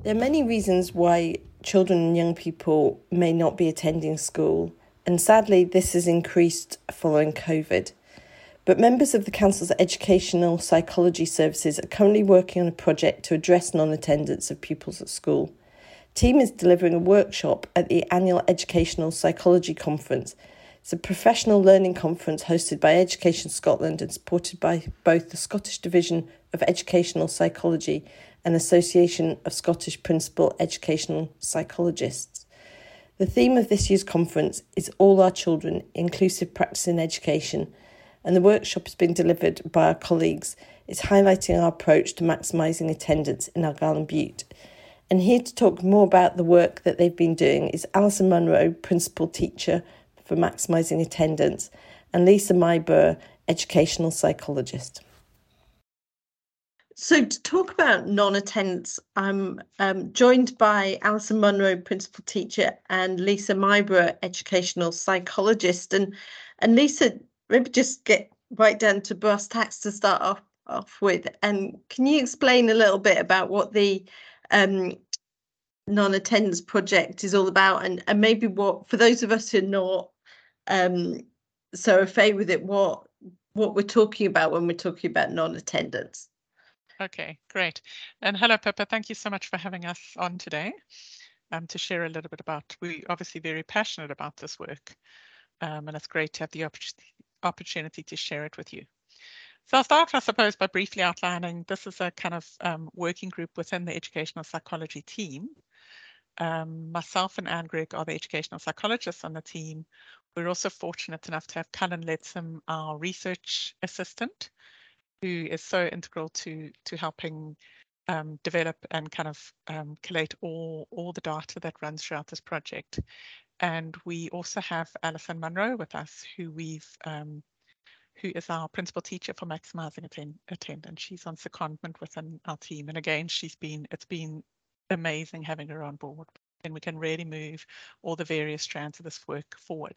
There are many reasons why children and young people may not be attending school, and sadly this has increased following COVID. But members of the Council's Educational Psychology Services are currently working on a project to address non-attendance of pupils at school. Team is delivering a workshop at the annual Educational Psychology Conference. It's a professional learning conference hosted by Education Scotland and supported by both the Scottish Division of Educational Psychology and Association of Scottish Principal Educational Psychologists. The theme of this year's conference is All Our Children, Inclusive Practice in Education, and the workshop has been delivered by our colleagues. It's highlighting our approach to maximising attendance in Argyll and Bute. And here to talk more about the work that they've been doing is Alison Munro, Principal Teacher for Maximising Attendance, and Lisa Myburgh, Educational Psychologist. So to talk about non-attendance, I'm joined by Alison Munro, Principal Teacher, and Lisa Myburgh, Educational Psychologist. And Lisa, maybe just get right down to brass tacks to start off with. And can you explain a little bit about what the non-attendance project is all about, and maybe what, for those of us who are not so au fait with it, what we're talking about when we're talking about non-attendance? Okay, great. And hello, Pippa. Thank you so much for having us on today to share a little bit about, we're obviously very passionate about this work, and it's great to have the opportunity to share it with you. So I'll start, I suppose, by briefly outlining this is a kind of working group within the educational psychology team. Myself and Anne Grigg are the educational psychologists on the team. We're also fortunate enough to have Cullen Leadsom, our research assistant, who is so integral to helping develop and kind of collate all the data that runs throughout this project. And we also have Alison Munro with us, who is our principal teacher for maximising attendance. She's on secondment within our team, and again, it's been amazing having her on board, and we can really move all the various strands of this work forward.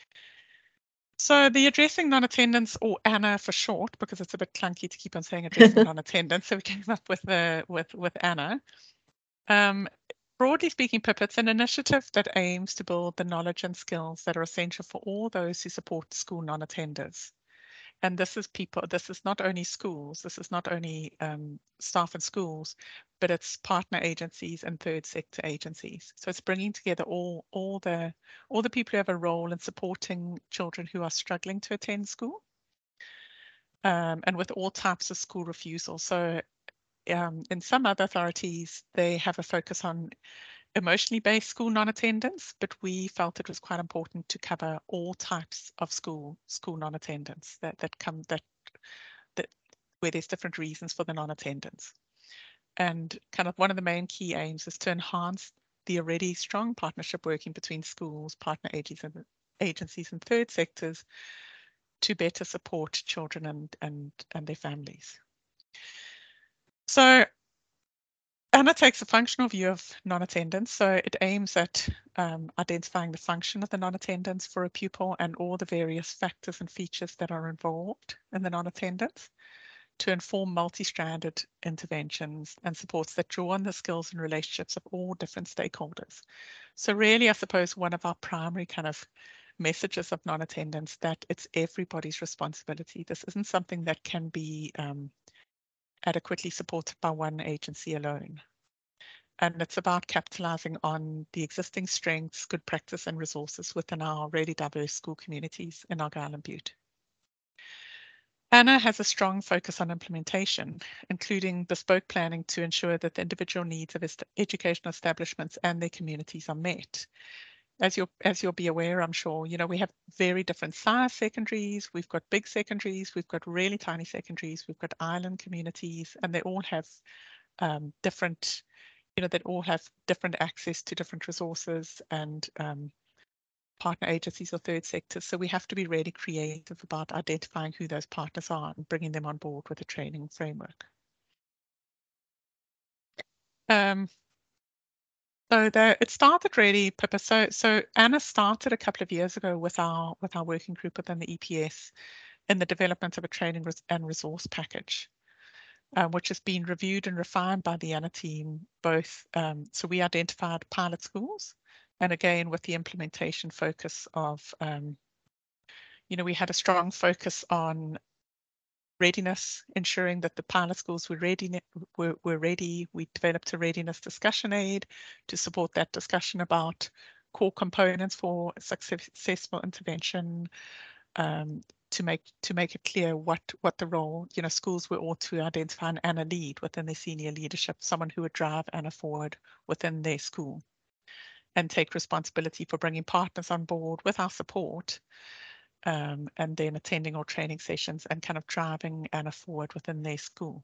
So the addressing non-attendance, or ANA for short, because it's a bit clunky to keep on saying addressing non-attendance, so we came up with ANA. Broadly speaking, Pip, it's an initiative that aims to build the knowledge and skills that are essential for all those who support school non-attenders. And this is not only schools, this is not only staff in schools, but it's partner agencies and third sector agencies. So it's bringing together all the people who have a role in supporting children who are struggling to attend school, and with all types of school refusal. So in some other authorities, they have a focus on emotionally based school non-attendance, but we felt it was quite important to cover all types of school non-attendance where there's different reasons for the non-attendance. And kind of one of the main key aims is to enhance the already strong partnership working between schools, partner agencies and third sectors to better support children and their families. So ANA takes a functional view of non-attendance, so it aims at identifying the function of the non-attendance for a pupil and all the various factors and features that are involved in the non-attendance to inform multi-stranded interventions and supports that draw on the skills and relationships of all different stakeholders. So really, I suppose one of our primary kind of messages of non-attendance that it's everybody's responsibility. This isn't something that can be adequately supported by one agency alone. And it's about capitalizing on the existing strengths, good practice and resources within our really diverse school communities in Argyll and Bute. ANA has a strong focus on implementation, including bespoke planning to ensure that the individual needs of educational establishments and their communities are met. As you'll be aware, I'm sure, we have very different size secondaries. We've got big secondaries, we've got really tiny secondaries, we've got island communities, and they all have different access to different resources and partner agencies or third sectors. So we have to be really creative about identifying who those partners are and bringing them on board with a training framework. It started really, Pippa. So ANA started a couple of years ago with our working group within the EPS in the development of a training and resource package. which has been reviewed and refined by the ANA team both. So we identified pilot schools, and again, with the implementation focus of, we had a strong focus on readiness, ensuring that the pilot schools were ready. We developed a readiness discussion aid to support that discussion about core components for successful intervention, to make it clear what the role, schools were ought to identify an ANA lead within their senior leadership, someone who would drive ANA forward within their school and take responsibility for bringing partners on board with our support, and then attending all training sessions and kind of driving ANA forward within their school.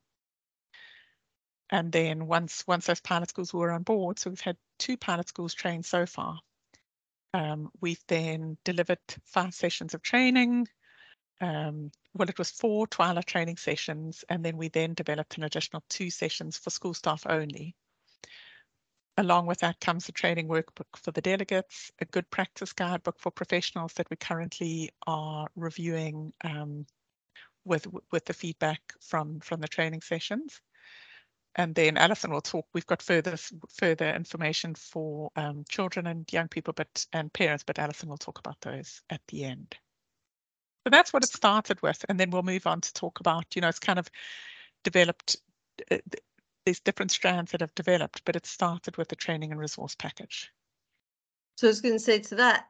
And then once those pilot schools were on board, so we've had 2 pilot schools trained so far. We've then delivered 5 sessions of training. Well, it was 4 Twyla training sessions, and then we then developed an additional 2 sessions for school staff only. Along with that comes a training workbook for the delegates, a good practice guidebook for professionals that we currently are reviewing, with the feedback from the training sessions. And then Alison will talk. We've got further information for children and young people, and parents, but Alison will talk about those at the end. So that's what it started with, and then we'll move on to talk about, it's kind of developed. There's different strands that have developed, but it started with the training and resource package. So I was going to say to that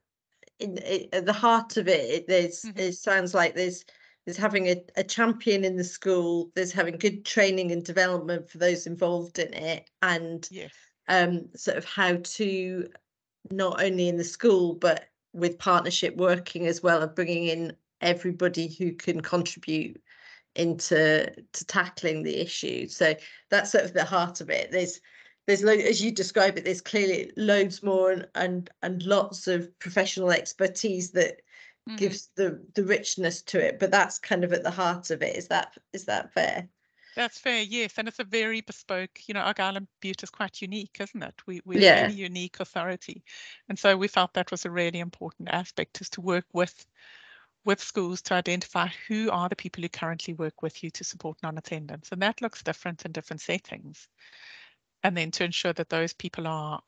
at the heart of it, it sounds like there's having a champion in the school, there's having good training and development for those involved in it, and yes, sort of how to, not only in the school but with partnership working as well, of bringing in everybody who can contribute into tackling the issue. So that's sort of the heart of it. There's as you describe it, there's clearly loads more and lots of professional expertise that gives the richness to it, but that's kind of at the heart of it. Is that fair? That's fair, yes. And it's a very bespoke, Argyll and Bute is quite unique, isn't it? We're Yeah. a really unique authority. And so we felt that was a really important aspect, is to work with schools to identify who are the people who currently work with you to support non-attendance. And that looks different in different settings. And then to ensure that those people are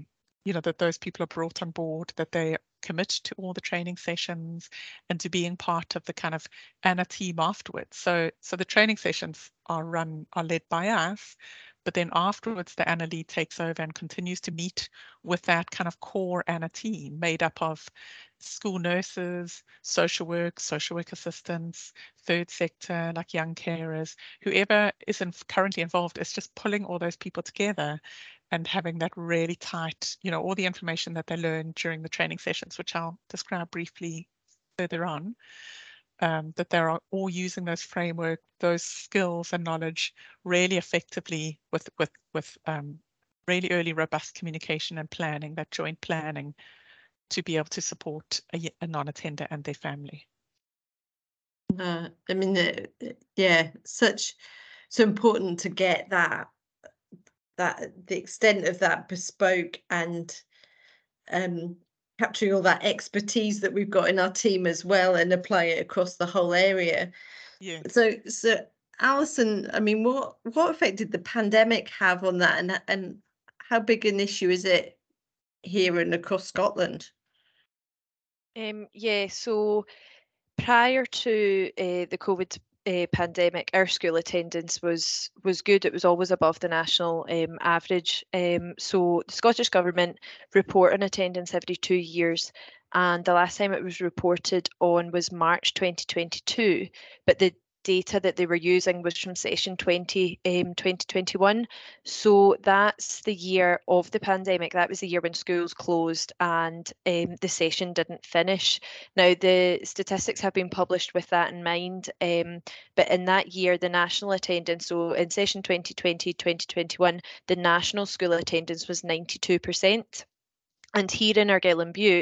brought on board, that they commit to all the training sessions and to being part of the kind of ANA team afterwards. So the training sessions are led by us, but then afterwards the ANA lead takes over and continues to meet with that kind of core ANA team made up of school nurses, social work assistants, third sector, like young carers, whoever is currently involved, is just pulling all those people together and having that really tight, all the information that they learn during the training sessions, which I'll describe briefly further on, that they're all using those framework, those skills and knowledge really effectively with really early robust communication and planning, that joint planning, to be able to support a non-attender and their family. I mean, yeah, so important to get that the extent of that bespoke and capturing all that expertise that we've got in our team as well, and apply it across the whole area. Yeah. So Alison, I mean, what effect did the pandemic have on that, and how big an issue is it here and across Scotland? Yeah, so prior to the COVID pandemic, our school attendance was good. It was always above the national average. So the Scottish Government report on attendance every 2 years, and the last time it was reported on was March 2022, but the data that they were using was from session 2021. So that's the year of the pandemic. That was the year when schools closed and the session didn't finish. Now, the statistics have been published with that in mind, but in that year, the national attendance, so in session 2020-2021, the national school attendance was 92%. And here in Argyll and Bute,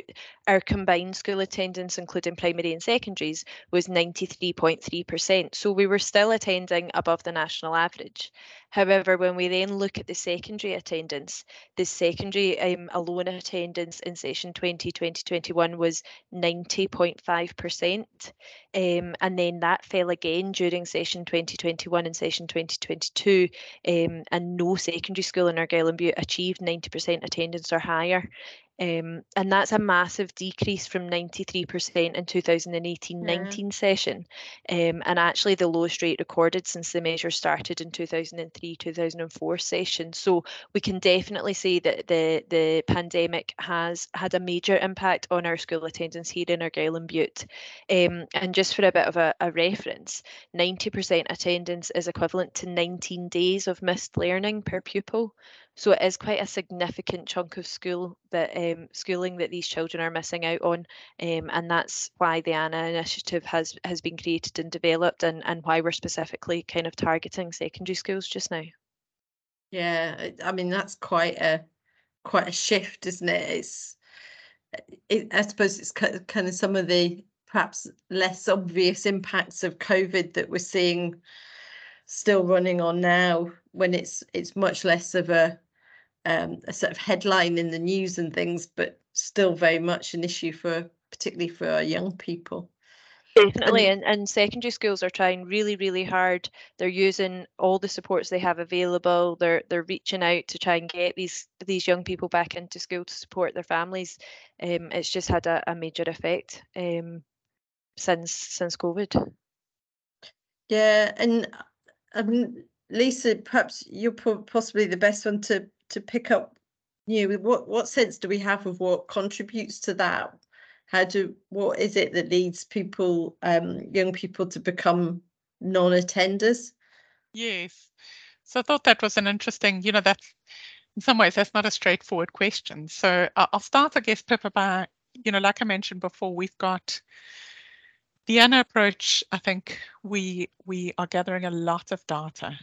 Our combined school attendance, including primary and secondaries, was 93.3%. So we were still attending above the national average. However, when we then look at the secondary attendance, the secondary alone attendance in session 2020-21 was 90.5%. And then that fell again during session 2021 and session 2022. And no secondary school in Argyll and Bute achieved 90% attendance or higher. And that's a massive decrease from 93% in 2018-19 session, and actually the lowest rate recorded since the measure started in 2003-2004 session. So we can definitely say that the pandemic has had a major impact on our school attendance here in Argyll and Bute. And just for a bit of a reference, 90% attendance is equivalent to 19 days of missed learning per pupil. So it is quite a significant chunk of schooling that these children are missing out on, and that's why the ANA initiative has been created and developed, and why we're specifically kind of targeting secondary schools just now. Yeah, I mean that's quite a shift, isn't it? I suppose it's kind of some of the perhaps less obvious impacts of COVID that we're seeing still running on now, when it's much less of a sort of headline in the news and things, but still very much an issue particularly for our young people. Definitely, and secondary schools are trying really, really hard. They're using all the supports they have available. They're reaching out to try and get these young people back into school to support their families. It's just had a major effect since COVID. Yeah, and Lisa, perhaps you're possibly the best one to pick up. What sense do we have of what contributes to that? What is it that leads people, young people, to become non-attenders? Yes. So I thought that was an interesting, that in some ways that's not a straightforward question. So I'll start, I guess, Pippa, by, like I mentioned before, we've got the ANA approach. I think we are gathering a lot of data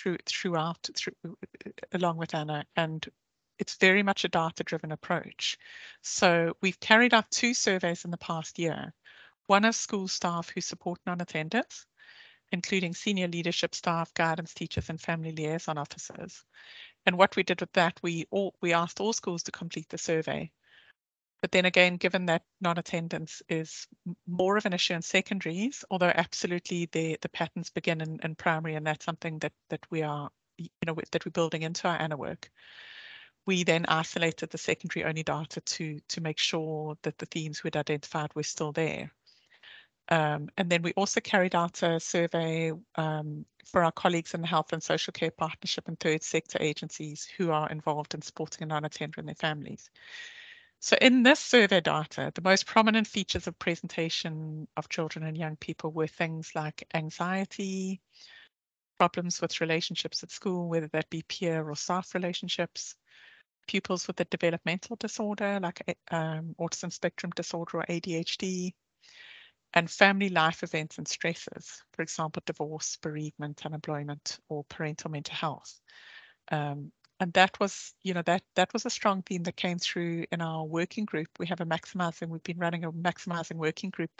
along with ANA, and it's very much a data-driven approach. So we've carried out 2 surveys in the past year. One of school staff who support non-attenders, including senior leadership staff, guidance teachers, and family liaison officers. And what we did with that, we asked all schools to complete the survey. But then again, given that non-attendance is more of an issue in secondaries, although absolutely the patterns begin in primary, and that's something that we are, that we're building into our ANA work. We then isolated the secondary only data to make sure that the themes we'd identified were still there. And then we also carried out a survey for our colleagues in the Health and Social Care Partnership and third sector agencies who are involved in supporting a non-attender and their families. So in this survey data, the most prominent features of presentation of children and young people were things like anxiety, problems with relationships at school, whether that be peer or staff relationships, pupils with a developmental disorder like autism spectrum disorder or ADHD, and family life events and stresses, for example, divorce, bereavement, unemployment, or parental mental health. And that was, that was a strong theme that came through in our working group. We've been running a maximising working group,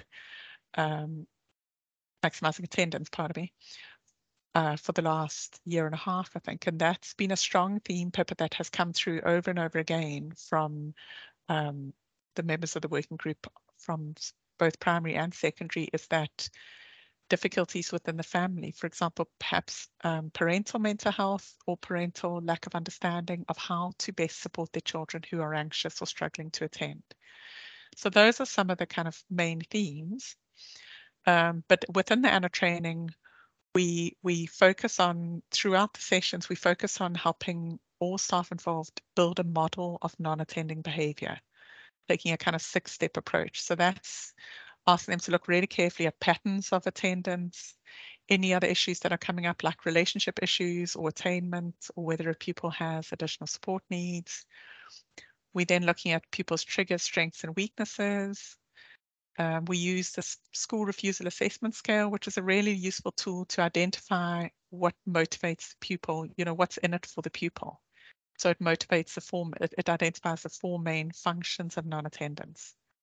maximising attendance, for the last year and a half, I think. And that's been a strong theme, Pippa, that has come through over and over again from the members of the working group from both primary and secondary, is that difficulties within the family, for example, perhaps parental mental health or parental lack of understanding of how to best support their children who are anxious or struggling to attend. So those are some of the kind of main themes. But within the ANA training, we focus on, throughout the sessions, we focus on helping all staff involved build a model of non-attending behaviour, taking a kind of 6-step approach. So that's asking them to look really carefully at patterns of attendance, any other issues that are coming up like relationship issues or attainment, or whether a pupil has additional support needs. We're then looking at pupils' triggers, strengths and weaknesses. We use the school refusal assessment scale, which is a really useful tool to identify what motivates the pupil, what's in it for the pupil. So it motivates it identifies the 4 main functions of non-attendance.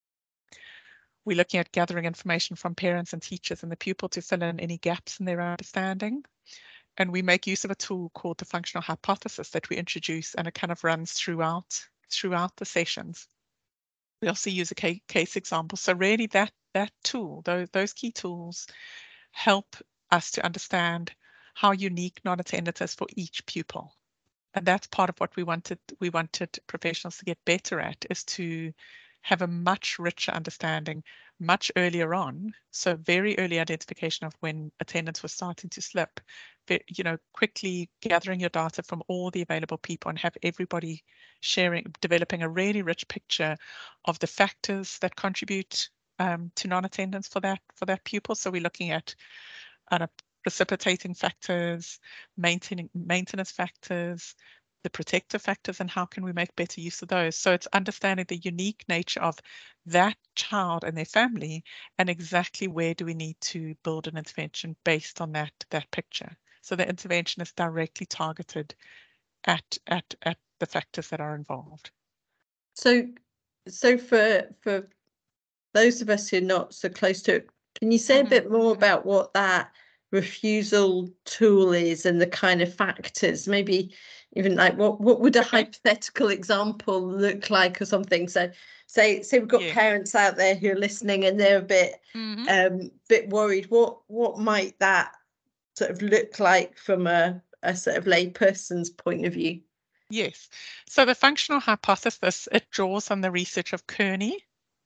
We're looking at gathering information from parents and teachers and the pupil to fill in any gaps in their understanding. And we make use of a tool called the functional hypothesis that we introduce, and it kind of runs throughout the sessions. We also use a case example. So really that tool, those key tools help us to understand how unique non-attendance is for each pupil. And that's part of what we wanted professionals to get better at, is to have a much richer understanding much earlier on. So very early identification of when attendance was starting to slip, quickly gathering your data from all the available people and have everybody developing a really rich picture of the factors that contribute to non-attendance for that pupil. So we're looking at precipitating factors, maintenance factors, the protective factors, and how can we make better use of those. So it's understanding the unique nature of that child and their family, and exactly where do we need to build an intervention based on that picture. So the intervention is directly targeted at the factors that are involved. So for those of us who are not so close to it, can you say a bit more about what that refusal tool is and the kind of factors? Maybe even like what would a hypothetical example look like or something? So say we've got parents out there who are listening and they're a bit worried. What might that sort of look like from a sort of layperson's point of view? Yes. So the functional hypothesis, it draws on the research of Kearney,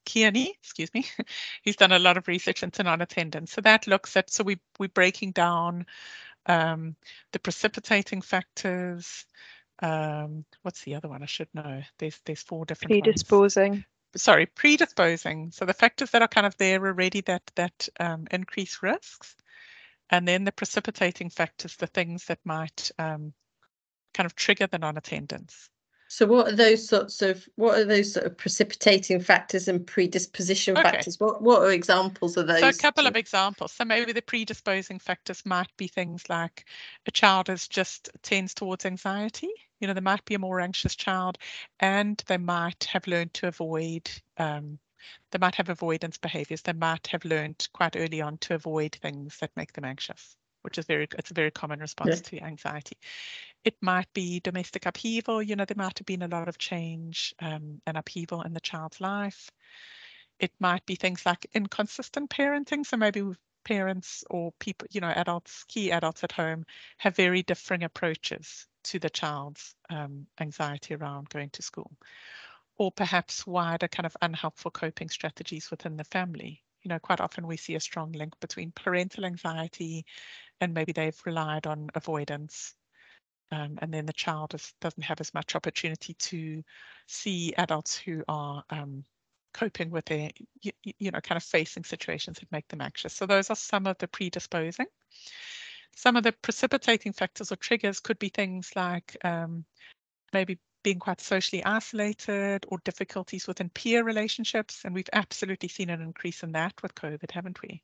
who's done a lot of research into non-attendance. So that looks at, so we're breaking down the precipitating factors. What's the other one? I should know. There's 4 different predisposing. ones. Sorry, predisposing. So the factors that are kind of there already that increase risks. And then the precipitating factors, the things that might kind of trigger the non-attendance. So what are those sort of precipitating factors and predisposition factors? What are examples of those? So a couple of examples. So maybe the predisposing factors might be things like a child tends towards anxiety. There might be a more anxious child, and they might have learned to avoid, they might have avoidance behaviors. They might have learned quite early on to avoid things that make them anxious, which is it's a very common response to anxiety. It might be domestic upheaval. There might have been a lot of change and upheaval in the child's life. It might be things like inconsistent parenting. So maybe parents or people, key adults at home have very differing approaches to the child's anxiety around going to school. Or perhaps wider kind of unhelpful coping strategies within the family. Quite often we see a strong link between parental anxiety and maybe they've relied on avoidance. And then the child doesn't have as much opportunity to see adults who are coping with their, kind of facing situations that make them anxious. So those are some of the predisposing. Some of the precipitating factors or triggers could be things like maybe being quite socially isolated or difficulties within peer relationships. And we've absolutely seen an increase in that with COVID, haven't we?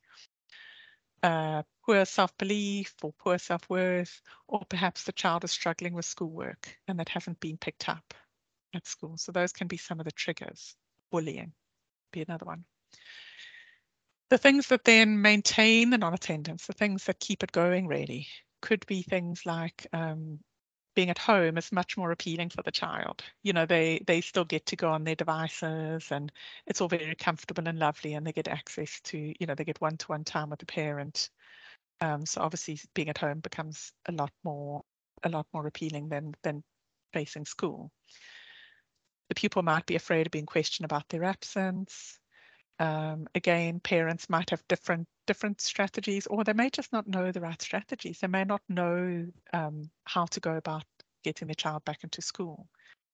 Poor self-belief or poor self-worth, or perhaps the child is struggling with schoolwork and that hasn't been picked up at school. So those can be some of the triggers. Bullying be another one. The things that then maintain the non-attendance, the things that keep it going really, could be things like being at home is much more appealing for the child. They still get to go on their devices and it's all very comfortable and lovely, and they get access to, they get one-to-one time with the parent. So obviously being at home becomes a lot more appealing than facing school. The pupil might be afraid of being questioned about their absence. Again, parents might have different strategies, or they may just not know the right strategies. They may not know how to go about getting their child back into school.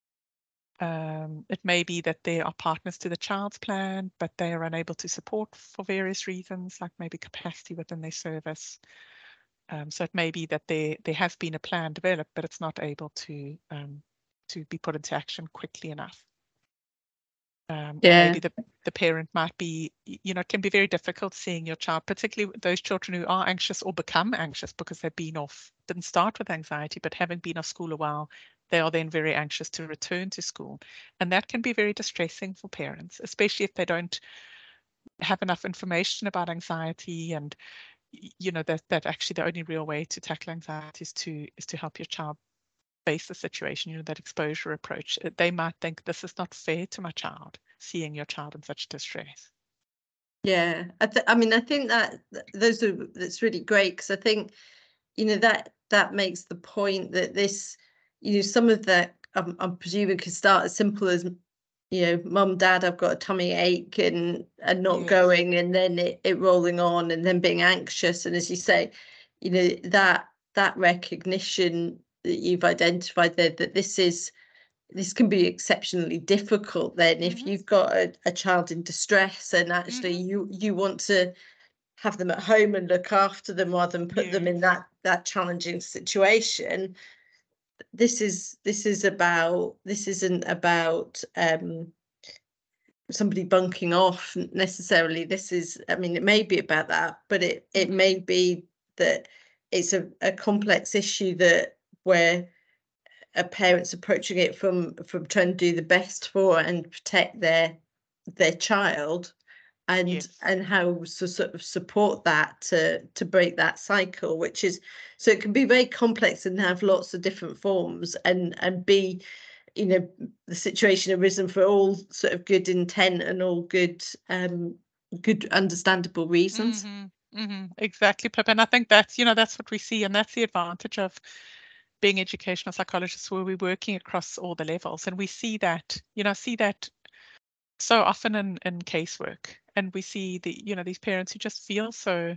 It may be that they are partners to the child's plan, but they are unable to support for various reasons, like maybe capacity within their service. So it may be that there has been a plan developed, but it's not able to be put into action quickly enough. Or maybe the parent might be, it can be very difficult seeing your child, particularly those children who are anxious or become anxious because they've didn't start with anxiety, but having been off school a while, they are then very anxious to return to school. And that can be very distressing for parents, especially if they don't have enough information about anxiety, and that actually the only real way to tackle anxiety is to help your child face the situation, that exposure approach. They might think this is not fair to my child, seeing your child in such distress. Yeah, I mean, I think that's really great, because I think, that makes the point that this, some of that, I'm presuming, could start as simple as, mum, dad, I've got a tummy ache, and not Yes. going, and then it rolling on, and then being anxious. And as you say, that recognition that you've identified there, that this can be exceptionally difficult then, if you've got a child in distress, and actually you want to have them at home and look after them rather than put them in that challenging situation. This isn't about somebody bunking off necessarily. It may be about that, but it may be that it's a complex issue, that where a parent's approaching it from trying to do the best for and protect their child, and how to sort of support that to break that cycle, which is, so it can be very complex and have lots of different forms, and be, the situation arisen for all sort of good intent and all good understandable reasons. Exactly, Pip. And I think that's what we see, and that's the advantage of being educational psychologists, where we're working across all the levels, and we see that so often in casework, and we see these parents who just feel so,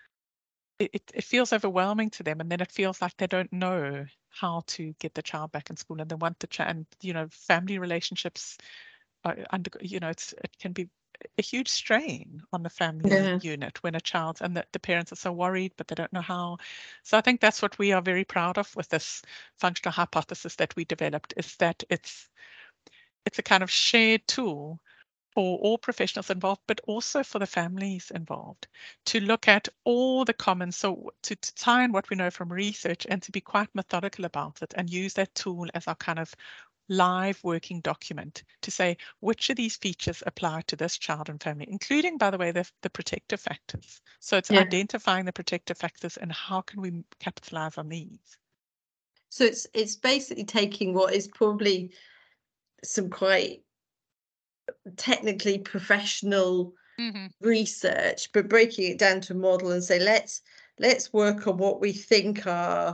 it feels overwhelming to them, and then it feels like they don't know how to get the child back in school, and they want the child, and family relationships are it can be a huge strain on the family unit when a child, and the parents are so worried, but they don't know how. So I think that's what we are very proud of with this functional hypothesis that we developed, is that it's a kind of shared tool for all professionals involved, but also for the families involved, to look at all the common, so to tie in what we know from research, and to be quite methodical about it, and use that tool as our kind of live working document to say which of these features apply to this child and family, including, by the way, the protective factors. So it's identifying the protective factors and how can we capitalize on these. So it's basically taking what is probably some quite technically professional research, but breaking it down to a model and say, let's work on what we think are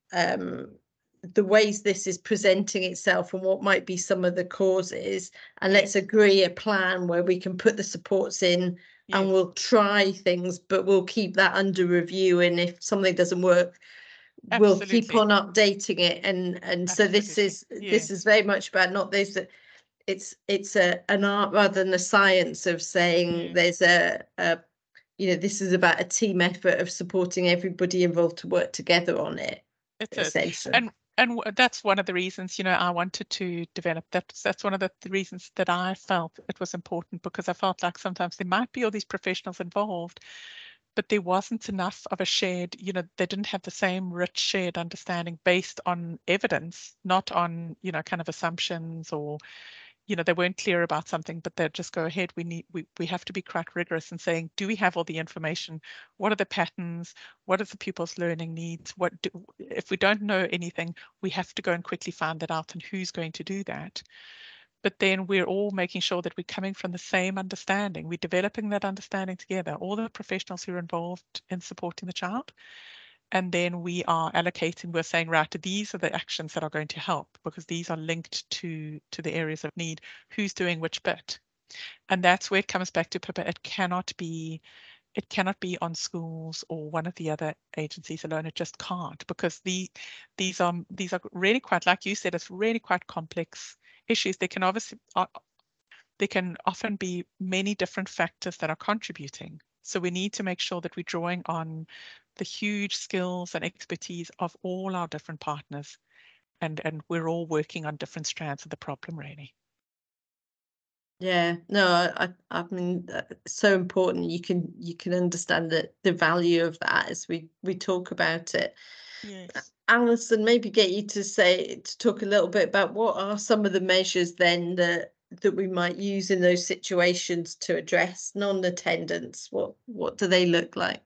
the ways this is presenting itself, and what might be some of the causes, and let's agree a plan where we can put the supports in, and we'll try things, but we'll keep that under review, and if something doesn't work, we'll keep on updating it. And so this is very much about, not this, it's an art rather than a science of saying there's this is about a team effort of supporting everybody involved to work together on it. Essentially. And that's one of the reasons, I wanted to develop that. That's one of the reasons that I felt it was important, because I felt like sometimes there might be all these professionals involved, but there wasn't enough of a shared, they didn't have the same rich shared understanding based on evidence, not on, kind of assumptions, or they weren't clear about something, but they'd just go ahead. We have to be quite rigorous in saying, do we have all the information? What are the patterns? What is the pupil's learning needs? If we don't know anything, we have to go and quickly find that out, and who's going to do that? But then we're all making sure that we're coming from the same understanding. We're developing that understanding together, all the professionals who are involved in supporting the child. And then we are allocating, we're saying, right, these are the actions that are going to help, because these are linked to the areas of need. Who's doing which bit? And that's where it comes back to, Pippa, it cannot be on schools or one of the other agencies alone. It just can't, because these are really quite, like you said, it's really quite complex issues. There can often be many different factors that are contributing. So we need to make sure that we're drawing on the huge skills and expertise of all our different partners, and we're all working on different strands of the problem, really. Yeah, no, I mean, so important. You can understand the value of that as we talk about it. Yes. Alison, maybe get you to talk a little bit about what are some of the measures then that that we might use in those situations to address non-attendance? What do they look like?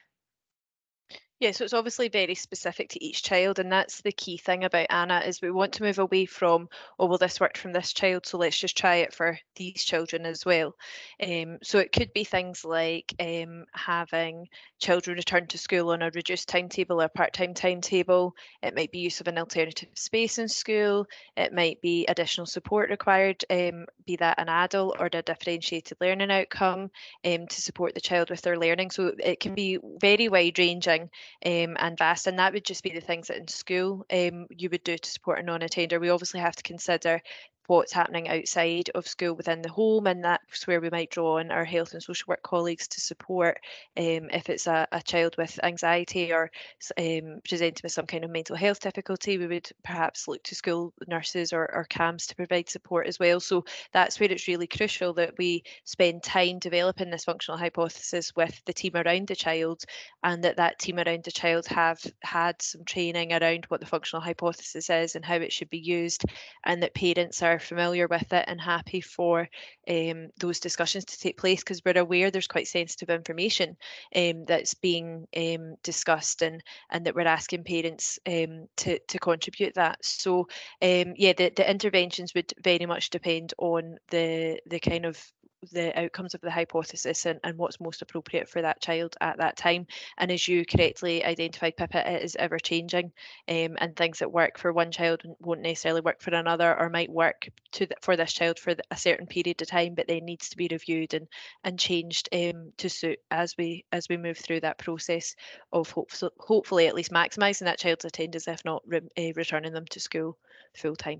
Yeah, so it's obviously very specific to each child, and that's the key thing about Anna is we want to move away from, oh, well, this worked from this child, so let's just try it for these children as well. So it could be things like having children return to school on a reduced timetable or part-time timetable. It might be use of an alternative space in school. It might be additional support required, be that an adult or a differentiated learning outcome to support the child with their learning. So it can be very wide-ranging and vast, and that would just be the things that in school you would do to support a non-attender. We obviously have to consider what's happening outside of school within the home, and that's where we might draw on our health and social work colleagues to support if it's a child with anxiety or presenting with some kind of mental health difficulty. We would perhaps look to school nurses or CAMHS to provide support as well. So that's where it's really crucial that we spend time developing this functional hypothesis with the team around the child, and that team around the child have had some training around what the functional hypothesis is and how it should be used, and that parents are familiar with it and happy for those discussions to take place, because we're aware there's quite sensitive information that's being discussed, and that we're asking parents to contribute that. So yeah, the interventions would very much depend on the kind of the outcomes of the hypothesis and what's most appropriate for that child at that time. And as you correctly identified, Pippa, it is ever changing, and things that work for one child won't necessarily work for another, or might work for this child for a certain period of time, but then needs to be reviewed and changed to suit as we move through that process of hopefully at least maximising that child's attendance, if not returning them to school full time.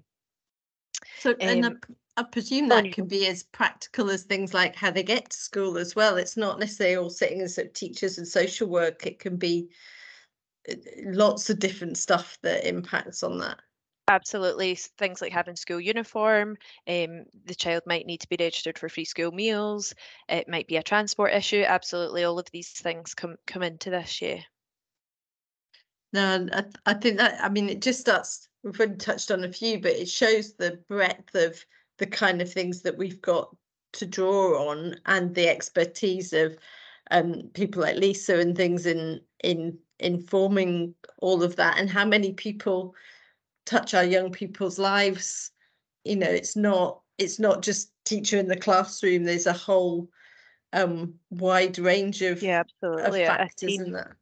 So, and I presume that can be as practical as things like how they get to school as well. It's not necessarily all sitting as teachers and social work. It can be lots of different stuff that impacts on that. Absolutely. Things like having school uniform, the child might need to be registered for free school meals, it might be a transport issue. Absolutely, all of these things come into this, yeah. No, I think that, I mean, it just starts, we've already touched on a few, but it shows the breadth of the kind of things that we've got to draw on, and the expertise of people like Lisa and things in informing all of that, and how many people touch our young people's lives. You know, it's not just teacher in the classroom. There's a whole wide range of, absolutely, of factors in that.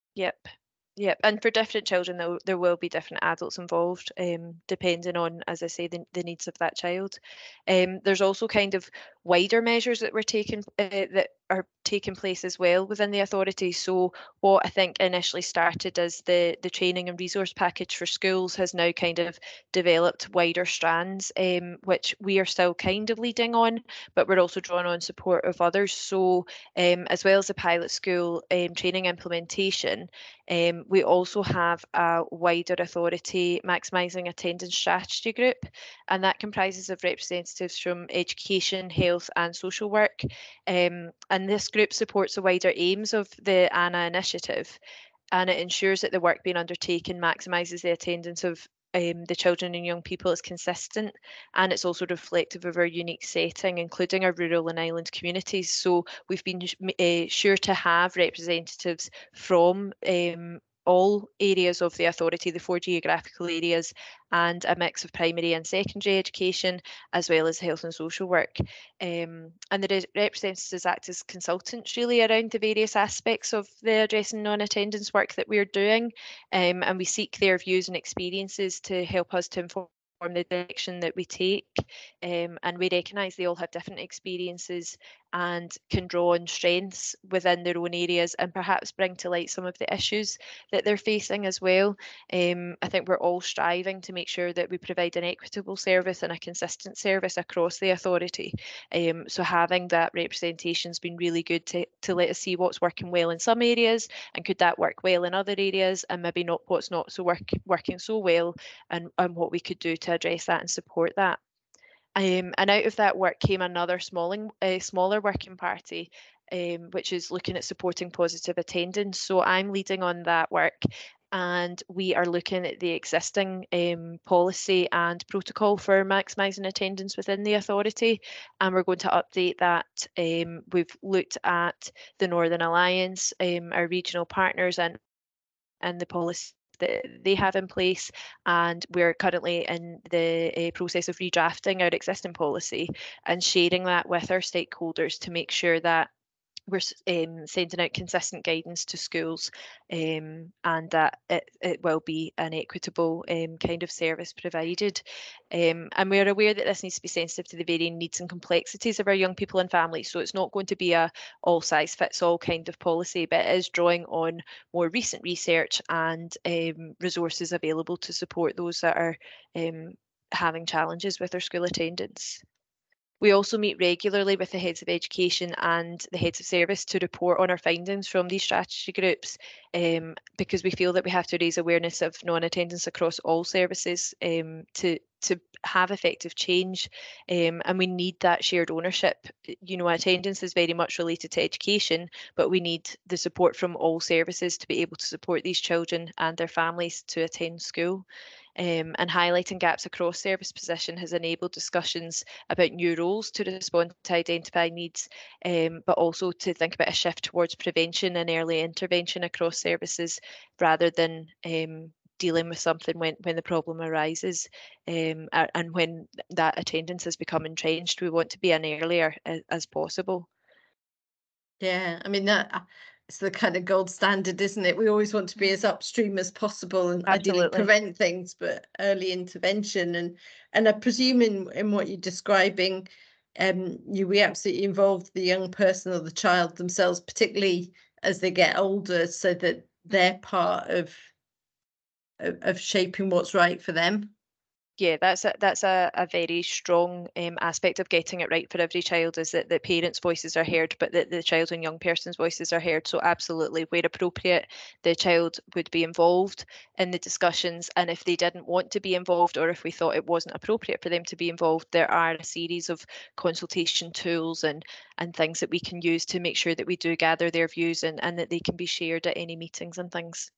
Yep, and for different children, there will be different adults involved, depending on, as I say, the needs of that child. There's also kind of wider measures that that are taking place as well within the authority. So what I think initially started as the training and resource package for schools has now kind of developed wider strands, which we are still kind of leading on, but we're also drawing on support of others. So as well as the pilot school training implementation, we also have a wider authority maximising attendance strategy group, and that comprises of representatives from education, health and social work. And this group supports the wider aims of the ANA initiative, and it ensures that the work being undertaken maximises the attendance of the children and young people is consistent, and it's also reflective of our unique setting, including our rural and island communities. So we've been sure to have representatives from all areas of the authority, the 4 geographical areas, and a mix of primary and secondary education, as well as health and social work. And the representatives act as consultants really around the various aspects of the addressing non-attendance work that we're doing, and we seek their views and experiences to help us to inform the direction that we take, and we recognise they all have different experiences and can draw on strengths within their own areas and perhaps bring to light some of the issues that they're facing as well. I think we're all striving to make sure that we provide an equitable service and a consistent service across the authority. So having that representation has been really good to let us see what's working well in some areas, and could that work well in other areas, and maybe not what's not so working so well, and what we could do to address that and support that. And out of that work came another smaller working party, which is looking at supporting positive attendance. So I'm leading on that work, and we are looking at the existing policy and protocol for maximising attendance within the authority, and we're going to update that. We've looked at the Northern Alliance, our regional partners, and the policy that they have in place, and we're currently in the process of redrafting our existing policy and sharing that with our stakeholders to make sure that we're sending out consistent guidance to schools, and that it will be an equitable kind of service provided. And we're aware that this needs to be sensitive to the varying needs and complexities of our young people and families. So it's not going to be a all size fits all kind of policy, but it is drawing on more recent research and resources available to support those that are having challenges with their school attendance. We also meet regularly with the heads of education and the heads of service to report on our findings from these strategy groups, because we feel that we have to raise awareness of non-attendance across all services to have effective change, and we need that shared ownership. You know, attendance is very much related to education, but we need the support from all services to be able to support these children and their families to attend school. And highlighting gaps across service position has enabled discussions about new roles to respond to identify needs, but also to think about a shift towards prevention and early intervention across services rather than dealing with something when the problem arises, and when that attendance has become entrenched. We want to be in earlier as possible. Yeah, I mean, that it's the kind of gold standard, isn't it? We always want to be as upstream as possible and ideally Absolutely. prevent things, but early intervention. And I presume in what you're describing, we absolutely involve the young person or the child themselves, particularly as they get older, so that they're part of shaping what's right for them. Yeah, that's a very strong aspect of getting it right for every child, is that the parents' voices are heard, but that the child and young person's voices are heard. So absolutely, where appropriate, the child would be involved in the discussions. And if they didn't want to be involved, or if we thought it wasn't appropriate for them to be involved, there are a series of consultation tools and things that we can use to make sure that we do gather their views and that they can be shared at any meetings and things.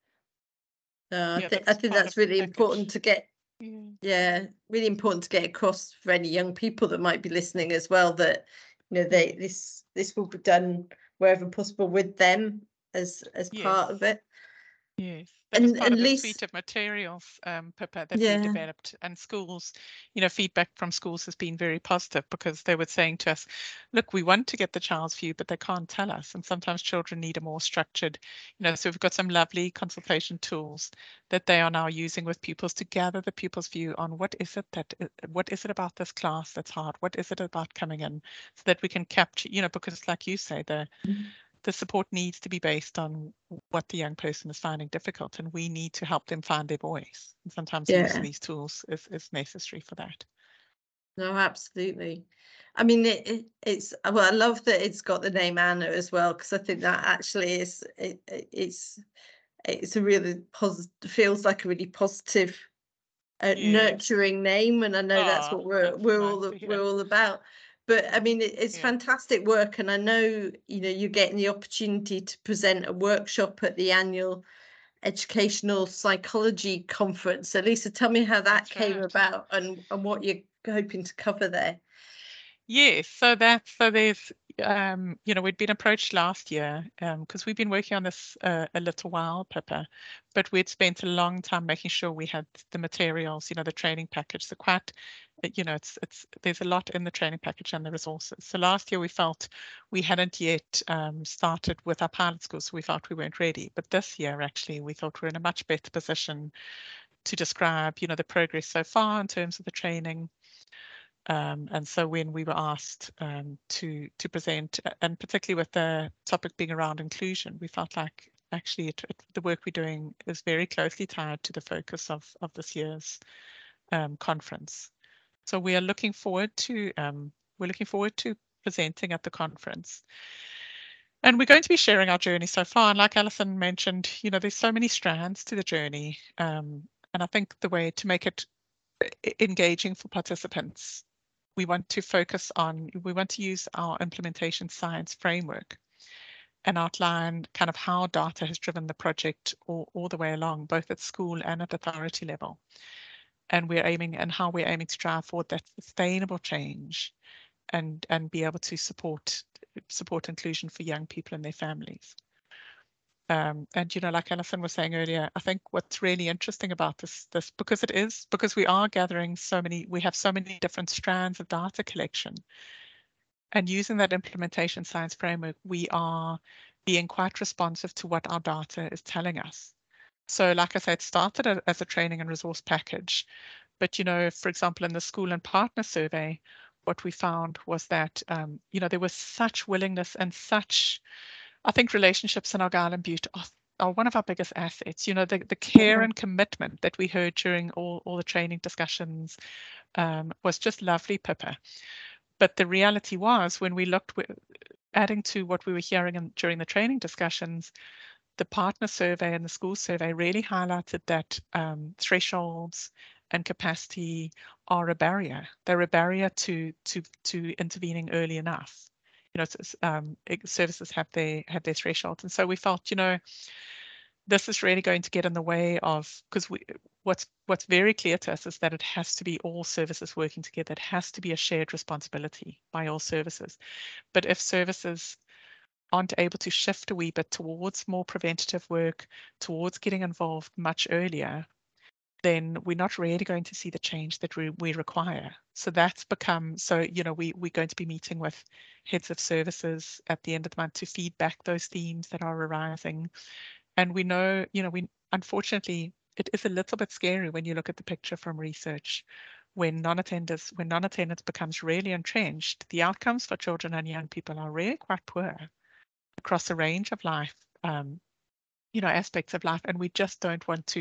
I think that's really important to get. Yeah, really important to get across for any young people that might be listening as well, that this will be done wherever possible with them as part of it. Yes, that was part of the suite of materials, Pippa, that we developed, and schools, feedback from schools has been very positive, because they were saying to us, look, we want to get the child's view, but they can't tell us. And sometimes children need a more structured, so we've got some lovely consultation tools that they are now using with pupils to gather the pupil's view on what is it about this class that's hard? What is it about coming in, so that we can capture, because like you say, the support needs to be based on what the young person is finding difficult, and we need to help them find their voice. And sometimes using these tools is necessary for that. No, absolutely. I mean, it's well, I love that it's got the name Anna as well, because I think that actually is it's a really positive, feels like a really positive, nurturing name, and I know that's what we're all about. But I mean, it's fantastic work, and I know you're getting the opportunity to present a workshop at the annual Educational Psychology Conference. So Lisa, tell me how that came about and what you're hoping to cover there. Yes, so there's we'd been approached last year because we've been working on this a little while, Pippa, but we'd spent a long time making sure we had the materials, the training package, the quite, there's a lot in the training package and the resources. So last year we felt we hadn't yet started with our pilot school, so we felt we weren't ready. But this year, actually, we thought we're in a much better position to describe, the progress so far in terms of the training. And so when we were asked to present, and particularly with the topic being around inclusion, we felt like actually the work we're doing is very closely tied to the focus of this year's conference. So we are looking forward to presenting at the conference. And we're going to be sharing our journey so far. And like Alison mentioned, there's so many strands to the journey. And I think the way to make it engaging for participants, we want to use our implementation science framework and outline kind of how data has driven the project all the way along, both at school and at authority level. And how we're aiming to drive forward that sustainable change and be able to support inclusion for young people and their families. And like Alison was saying earlier, I think what's really interesting about this because we are gathering we have so many different strands of data collection, and using that implementation science framework, we are being quite responsive to what our data is telling us. So like I said, it started as a training and resource package, but for example, in the school and partner survey, what we found was that there was such willingness and such, I think relationships in Argyll and Bute are one of our biggest assets. The care and commitment that we heard during all the training discussions was just lovely, Pippa. But the reality was, when we looked, adding to what we were hearing during the training discussions, the partner survey and the school survey really highlighted that thresholds and capacity are a barrier. They're a barrier to intervening early enough. Services have their thresholds, and so we felt, this is really going to get in the way of, because what's very clear to us is that it has to be all services working together. It has to be a shared responsibility by all services. But if services aren't able to shift a wee bit towards more preventative work, towards getting involved much earlier, then we're not really going to see the change that we require. So that's become, we're going to be meeting with heads of services at the end of the month to feed back those themes that are arising. And we know, unfortunately, it is a little bit scary when you look at the picture from research. When non-attendance becomes really entrenched, the outcomes for children and young people are really quite poor across a range of life, aspects of life. And we just don't want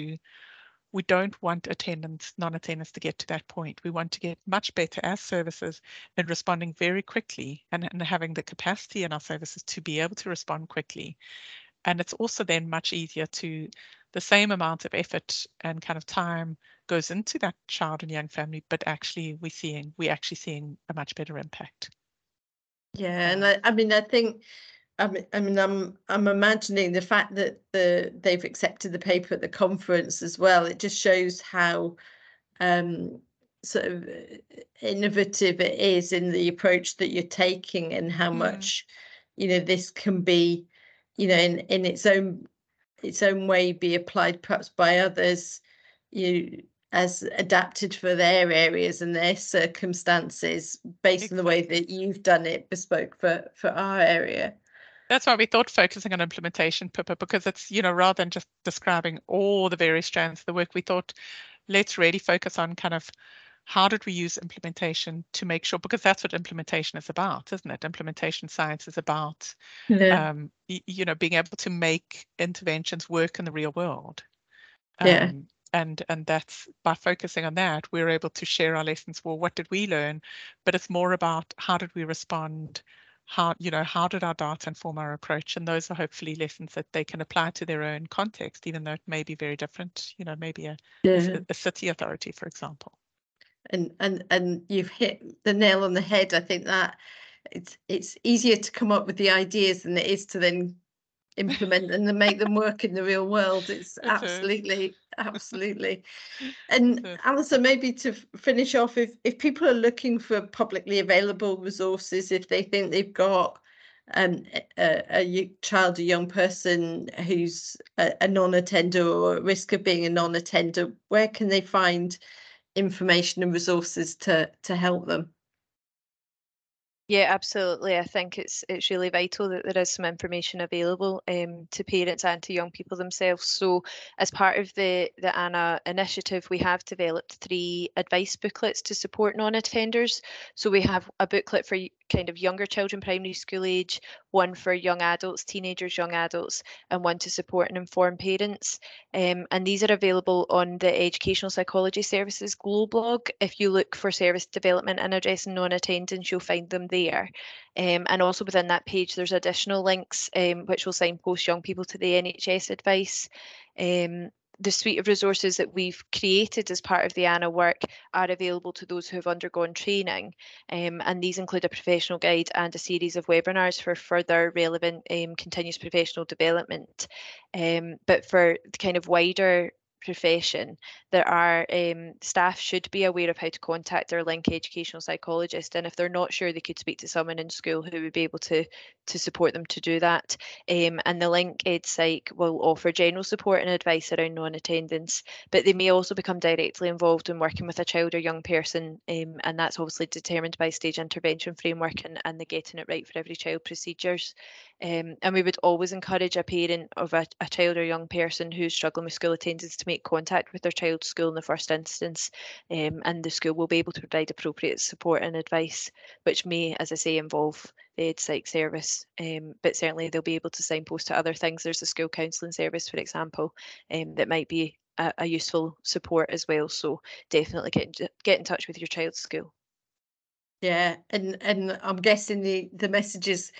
non-attendance to get to that point. We want to get much better as services in responding very quickly and having the capacity in our services to be able to respond quickly. And it's also then much easier the same amount of effort and kind of time goes into that child and young family, but actually we're actually seeing a much better impact. Yeah, and I think, I'm imagining the fact that they've accepted the paper at the conference as well. It just shows how sort of innovative it is in the approach that you're taking, and how much this can be, in its own way, be applied perhaps by others, as adapted for their areas and their circumstances, based on the way that you've done it bespoke for our area. That's why we thought focusing on implementation, Pippa, because it's, rather than just describing all the various strands of the work, we thought, let's really focus on kind of how did we use implementation to make sure, because that's what implementation is about, isn't it? Implementation science is about, being able to make interventions work in the real world. And that's, by focusing on that, we're able to share our lessons. Well, what did we learn? But it's more about how did we respond? How did our data inform our approach? And those are hopefully lessons that they can apply to their own context, even though it may be very different, maybe a city authority, for example. And you've hit the nail on the head. I think that it's easier to come up with the ideas than it is to then implement and then make them work in the real world. It's absolutely. And Alison, maybe to finish off, if people are looking for publicly available resources, if they think they've got a child, a young person who's a non-attender or at risk of being a non-attender, where can they find information and resources to help them? Yeah, absolutely. I think it's really vital that there is some information available to parents and to young people themselves. So as part of the ANA initiative, we have developed 3 advice booklets to support non-attenders. So we have a booklet for kind of younger children, primary school age, one for young adults, teenagers, young adults, and one to support and inform parents. And these are available on the Educational Psychology Services Glow blog. If you look for service development and addressing non-attendance, you'll find them there. And also within that page, there's additional links which will signpost young people to the NHS advice. the suite of resources that we've created as part of the ANA work are available to those who have undergone training, and these include a professional guide and a series of webinars for further relevant continuous professional development. But for the kind of wider profession, there are staff should be aware of how to contact their link educational psychologist, and if they're not sure, they could speak to someone in school who would be able to support them to do that. And the Link Ed Psych will offer general support and advice around non-attendance, but they may also become directly involved in working with a child or young person, and that's obviously determined by stage intervention framework and the Getting It Right for Every Child procedures. And we would always encourage a parent of a child or young person who's struggling with school attendance to make contact with their child's school in the first instance, and the school will be able to provide appropriate support and advice, which may, as I say, involve the Ed Psych service, but certainly they'll be able to signpost to other things. There's a school counselling service, for example, that might be a useful support as well. So definitely get in touch with your child's school. Yeah, and I'm guessing the messages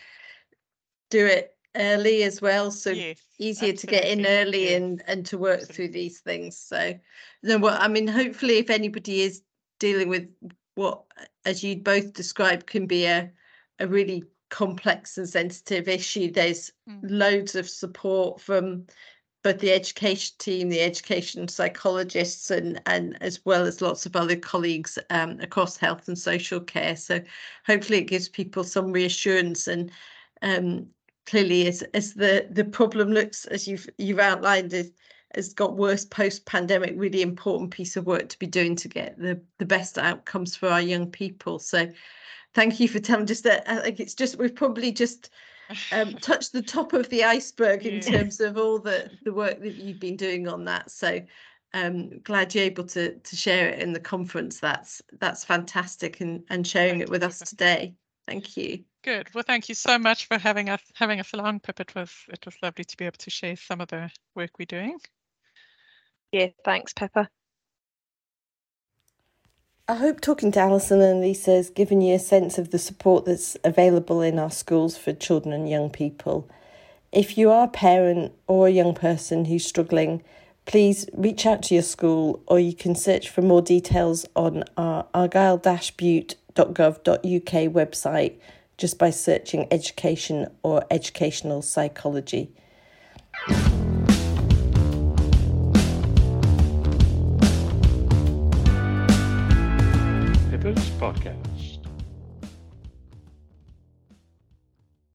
do it early as well, so yes, easier absolutely. To get in early, yes. and to work absolutely. Through these things. So no, well, I mean, hopefully if anybody is dealing with what, as you both described, can be a really complex and sensitive issue, there's loads of support from both the education team, the education psychologists, and as well as lots of other colleagues across health and social care. So hopefully it gives people some reassurance. And clearly, as the problem looks, as you've outlined, has got worse post-pandemic, really important piece of work to be doing to get the best outcomes for our young people. So thank you for telling just that. I think it's just, we've probably just touched the top of the iceberg in terms of all the work that you've been doing on that. So glad you're able to share it in the conference. That's fantastic, and sharing it with us today. Thank you. Good. Well, thank you so much for having us along, Pip. It was lovely to be able to share some of the work we're doing. Yeah, thanks, Pippa. I hope talking to Alison and Lisa has given you a sense of the support that's available in our schools for children and young people. If you are a parent or a young person who's struggling, please reach out to your school, or you can search for more details on our argyll-bute.gov.uk website just by searching education or educational psychology. Pippa's Podcast.